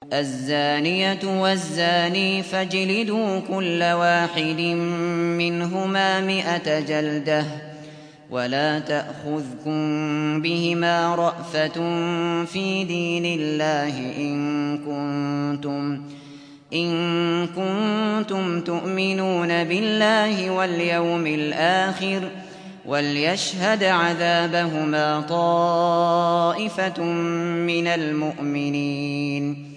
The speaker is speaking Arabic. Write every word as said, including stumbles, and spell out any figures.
الزانية والزاني فاجلدوا كل واحد منهما مئة جلدة ولا تأخذكم بهما رأفة في دين الله إن كنتم إن كنتم تؤمنون بالله واليوم الآخر وليشهد عذابهما طائفة من المؤمنين